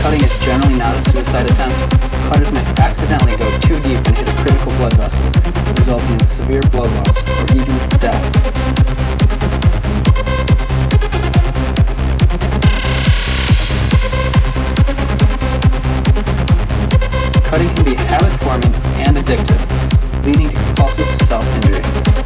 Cutting is generally not a suicide attempt. Cutters may accidentally go too deep and hit a critical blood vessel, resulting in severe blood loss or even death. Cutting can be habit-forming and addictive, leading to compulsive self-injury.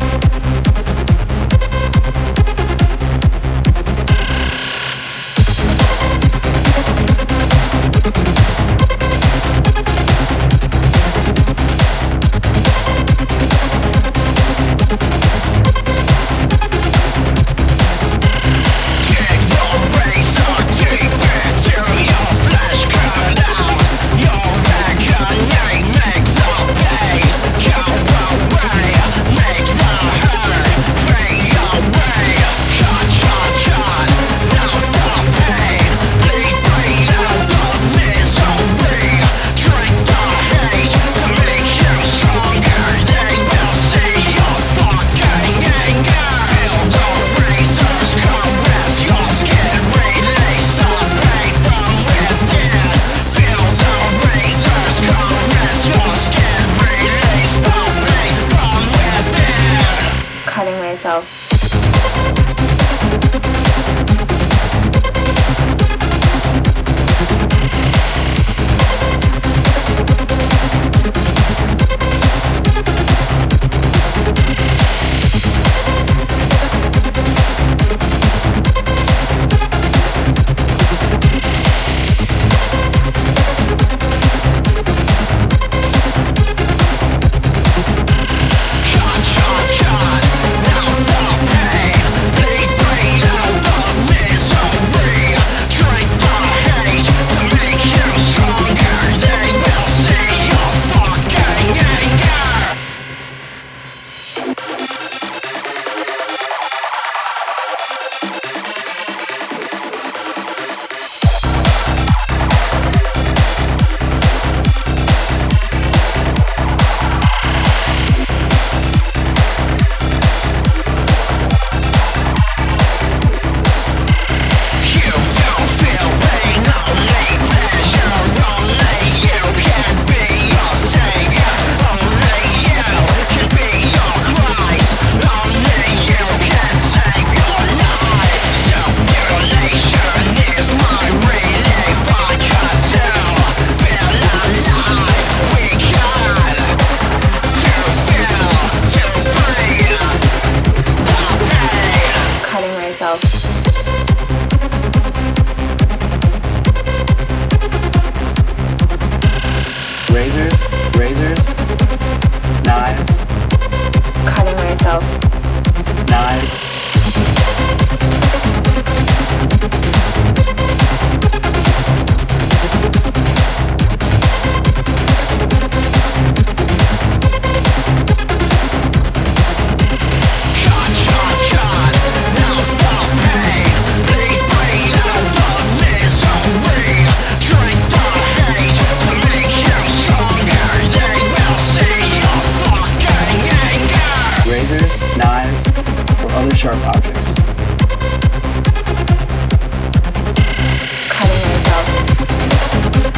Cutting myself. Razors, knives, Cutting myself. knives, knives, or other sharp objects. Cutting myself.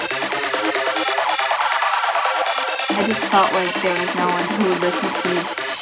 I just felt like there was no one who would listen to me.